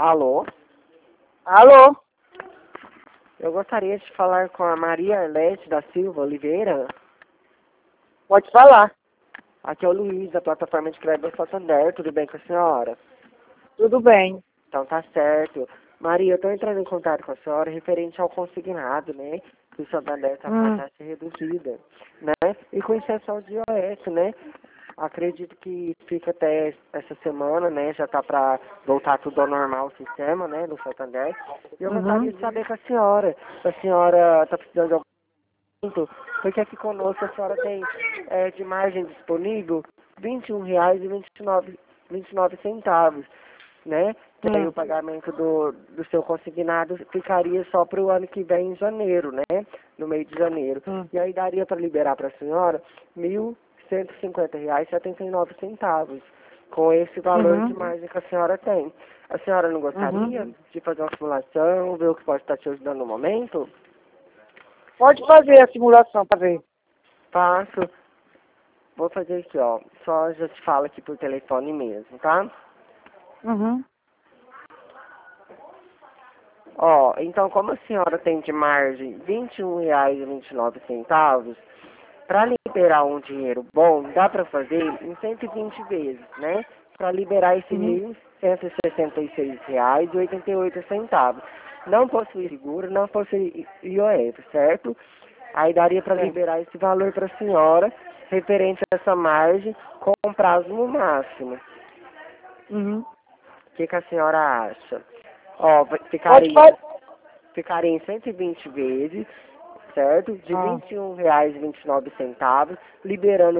Alô? Alô? Eu gostaria de falar com a Maria Arlete da Silva Oliveira. Pode falar. Aqui é o Luiz, da plataforma de crédito Santander. Tudo bem com a senhora? Tudo bem. Então tá certo. Maria, eu estou entrando em contato com a senhora referente ao consignado, né? Que o Santander está com a taxa reduzida, né? E com exceção de IOS, né? Acredito que fica até essa semana, né? Já tá para voltar tudo ao normal o sistema, né? Do Santander. E eu gostaria de saber com a senhora. Se a senhora está precisando de algum assunto, porque aqui conosco a senhora tem de margem disponível R$ 21,29, né? Daí o pagamento do seu consignado ficaria só para o ano que vem, em janeiro, né? No meio de janeiro. E aí daria para liberar para a senhora R$ 1.150,79, com esse valor de margem que a senhora tem. A senhora não gostaria de fazer uma simulação, ver o que pode estar te ajudando no momento? Pode fazer a simulação para ver. Faço. Vou fazer aqui, ó. Só já te falo aqui por telefone mesmo, tá? Ó, então como a senhora tem de margem R$ 21,29, para liberar um dinheiro bom, dá para fazer em 120 vezes, né? Para liberar esse R$ 1.166,88. Não possui seguro, não possui IOF, certo? Aí daria para liberar esse valor para a senhora, referente a essa margem, com um prazo no máximo. O que a senhora acha? Ó, ficaria em 120 vezes, certo? De R$ 21,29, liberando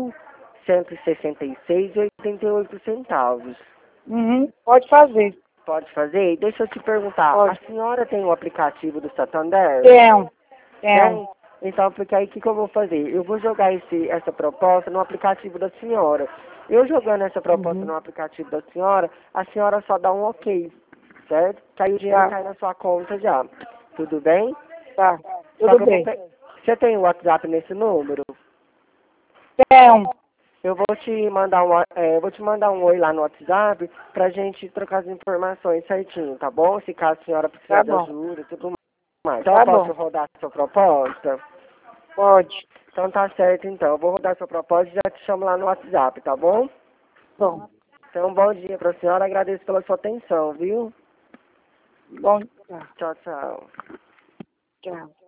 R$ 1.166,88. Pode fazer. Pode fazer? Deixa eu te perguntar, Pode. a senhora tem o aplicativo do Santander? Tenho. Tem? Então, porque aí o que eu vou fazer? Eu vou jogar essa proposta no aplicativo da senhora. Eu jogando essa proposta no aplicativo da senhora, a senhora só dá um ok, certo? Que aí o dinheiro cai na sua conta já. Tudo bem? Tá. Só Tudo que bem. você tem o WhatsApp nesse número? Tenho. Eu vou te mandar um oi lá no WhatsApp pra gente trocar as informações certinho, tá bom? Se caso a senhora precisar Tá de bom. ajuda e tudo mais. Então Tá eu posso bom. rodar a sua proposta? Pode. Então tá certo então. Eu vou rodar a sua proposta e já te chamo lá no WhatsApp, tá bom? Bom. Então bom dia pra senhora, agradeço pela sua atenção, viu? Bom. Tá. Tchau, tchau. Tchau.